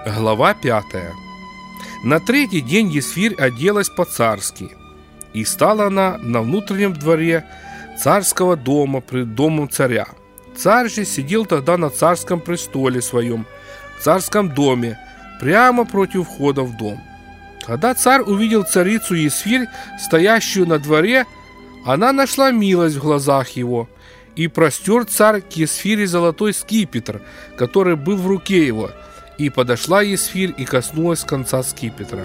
Глава 5. На третий день Есфирь оделась по-царски, и стала она на внутреннем дворе царского дома пред домом царя. Царь же сидел тогда на царском престоле своем, в царском доме, прямо против входа в дом. Когда царь увидел царицу Есфирь, стоящую на дворе, она нашла милость в глазах его, и простер царь к Есфире золотой скипетр, который был в руке его, и подошла Есфирь и коснулась конца скипетра.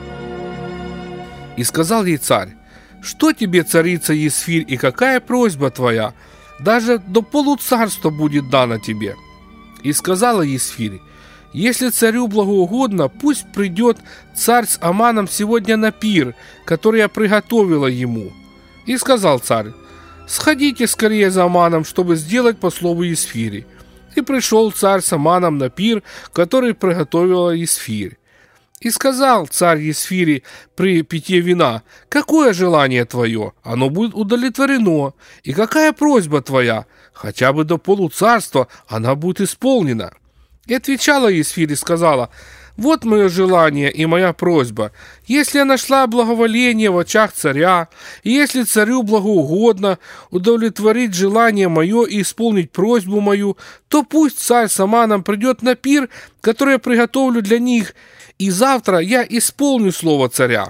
И сказал ей царь: «Что тебе, царица Есфирь, и какая просьба твоя? Даже до полуцарства будет дано тебе». И сказала Есфирь: «Если царю благоугодно, пусть придет царь с Аманом сегодня на пир, который я приготовила ему». И сказал царь: «Сходите скорее за Аманом, чтобы сделать по слову Есфири». И пришел царь с Аманом на пир, который приготовила Есфирь. И сказал царь Есфири при питье вина: «Какое желание твое? Оно будет удовлетворено. И какая просьба твоя? Хотя бы до полуцарства она будет исполнена». И отвечала Есфирь и сказала: «Вот мое желание и моя просьба. Если я нашла благоволение в очах царя, и если царю благоугодно удовлетворить желание мое и исполнить просьбу мою, то пусть царь с Аманом придет на пир, который я приготовлю для них, и завтра я исполню слово царя».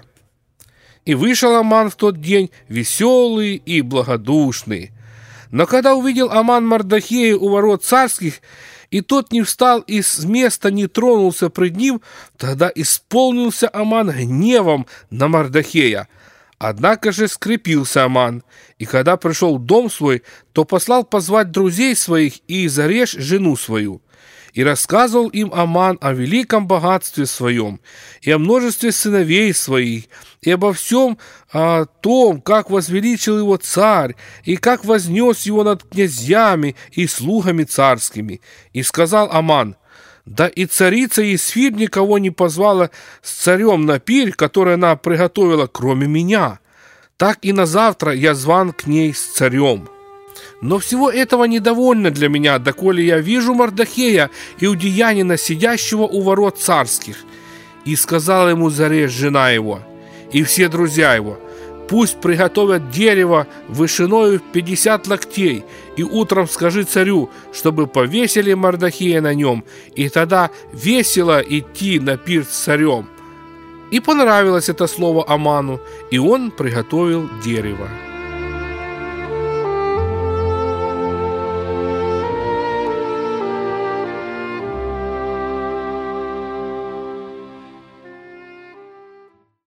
И вышел Аман в тот день веселый и благодушный. Но когда увидел Аман Мардохея у ворот царских, и тот не встал и с места не тронулся пред ним, тогда исполнился Аман гневом на Мардохея. Однако же скрепился Аман, и когда пришел в дом свой, то послал позвать друзей своих и зарежь жену свою. И рассказывал им Аман о великом богатстве своем, и о множестве сыновей своих, и обо всем о том, как возвеличил его царь, и как вознес его над князьями и слугами царскими. И сказал Аман: «Да и царица Есфирь никого не позвала с царем на пир, который она приготовила, кроме меня. Так и на завтра я зван к ней с царем. Но всего этого недовольно для меня, доколе я вижу Мардохея, иудеянина, сидящего у ворот царских». И сказала ему зарежь жена его и все друзья его: «Пусть приготовят дерево вышиною 50 локтей, и утром скажи царю, чтобы повесили Мардохея на нем, и тогда весело идти на пир с царем». И понравилось это слово Аману, и он приготовил дерево.